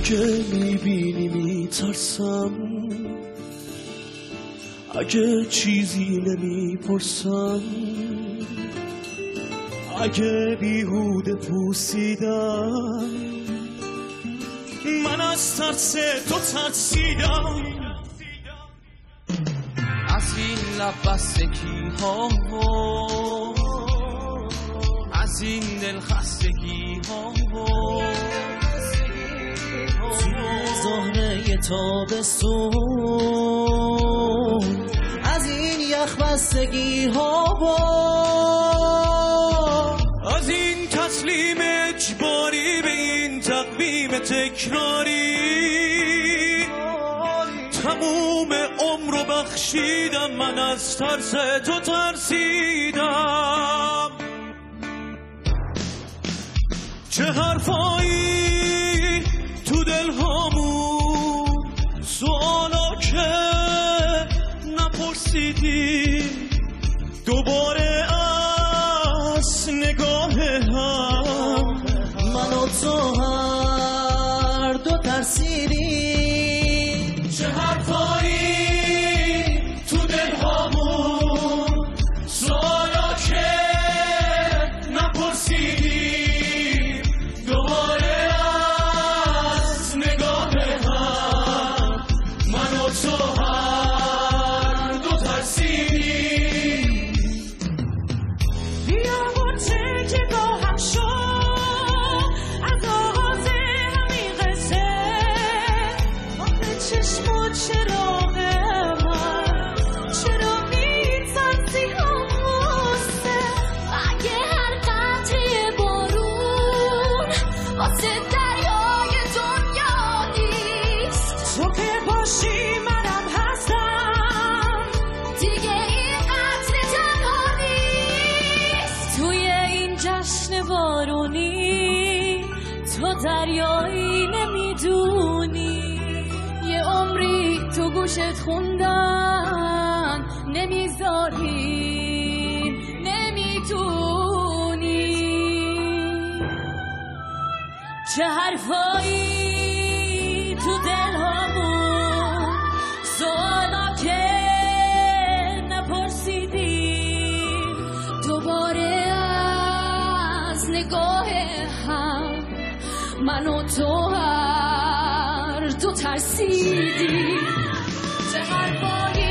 اگه میبینی میترسم، اگه چیزی نمیپرسم، اگه بیهوده پوسیدم، من از ترس تو ترسیدم. از این لب بستگی ها و از این دل خستگی ها و توی زهره تابستون، از این یخ بستگی ها و از این تسلیم اجباری به این تقویم تکراری، تموم عمر رو بخشیدم، من از ترس تو ترسیدم. چه حرفایی تو دل هامون، سوالا که نپرسیدی، دوباره از نگاه هم من و تو هر دو ترسیدیم. چه حرفایی تو دل هامون، سوالا که نپرسیدیم، دوباره از نگاه هم من و تو هر دو ترسیدیم. بیا و چه با هم شد از آغاز همین قصه، آخه چشم و چراغ من چرا میترسی هموسته؟ اگه هر قطره بارون واسه دریای دنیا نیست، تو که باشی منم هستم، دیگه این قطره تنها نیست. توی این جشن بارونی تو دریایی نمیدونی، یه عمری تو گوشت خوندن نمیذاری، نمیدونی. چه حرفایی تو دل هامون، سوالا که نپرسیدیم، دوباره از نگاه هم من و تو هر دو ترسیدیم. چه حرفایی